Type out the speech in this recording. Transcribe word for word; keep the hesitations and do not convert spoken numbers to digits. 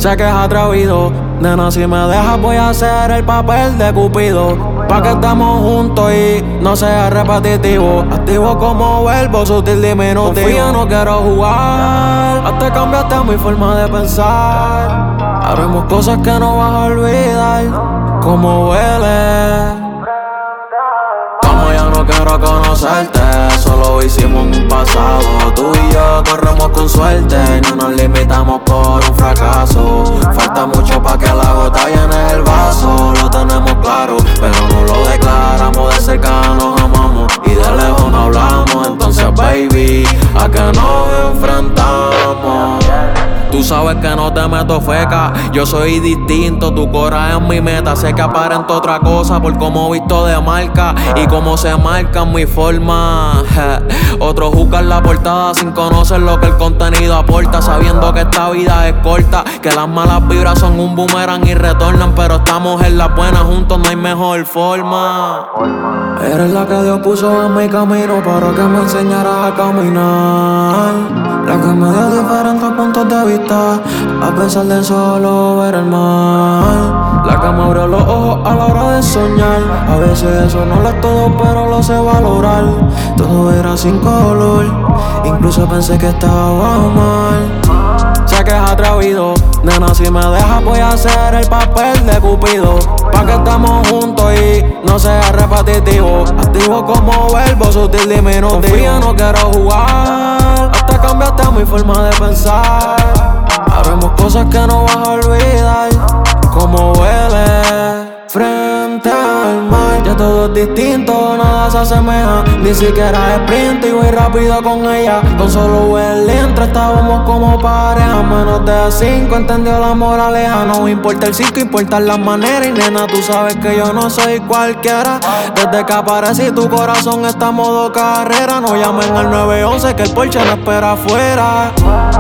Sé que es atrevido, nena, si me dejas voy a hacer el papel de Cupido. Pa' que estemos juntos y no sea repetitivo. Activo como verbo, sutil, diminutivo. Confía, no quiero jugar. Hasta cambiaste mi forma de pensar. Haremos cosas que no vas a olvidar. Como huele. Como ya no quiero conocerte, solo hicimos un pasado. Tú y yo corremos con suerte, no nos limitamos por un fracaso. Falta mucho pa' que la gota llene el vaso. Lo tenemos claro, pero no lo declaramos. De cerca nos amamos y de lejos no hablamos. Entonces baby, ¿a qué nos enfrentamos? Tú sabes que no te meto feca, yo soy distinto, tu cora es mi meta. Sé que aparento otra cosa por cómo visto de marca y cómo se marca mi forma. Otros juzgan la portada sin conocer lo que el contenido aporta, sabiendo que esta vida es corta, que las malas vibras son un boomerang y retornan. Pero estamos en las buenas juntos, no hay mejor forma. Eres la que Dios puso en mi camino para que me enseñaras a caminar, la que me dio diferentes puntos de vista, a pesar de solo ver el mal, la que me abrió los ojos a la hora de soñar. A veces eso no lo es todo, pero lo sé valorar. Todo era sin color, incluso pensé que estaba mal. Sé que es atrevido, nena, si me dejas voy a hacer el papel de Cupido. Pa' que estemos juntos y no sea repetitivo. Activo como verbo, sutil, diminutivo. Confía, no quiero jugar. Hasta cambiaste mi forma de pensar. Haremos cosas que no vas a olvidar. Como huele frente al mar. Ya todo es distinto, nada se asemeja. Ni siquiera sprint y voy rápido con ella. Con solo el intro estábamos como pareja. Menos de cinco entendió la moraleja. No importa el circo, importan las maneras. Y nena, tú sabes que yo no soy cualquiera. Desde que aparecí tu corazón está en modo carrera. No llamen al nueve once que el Porsche no espera afuera.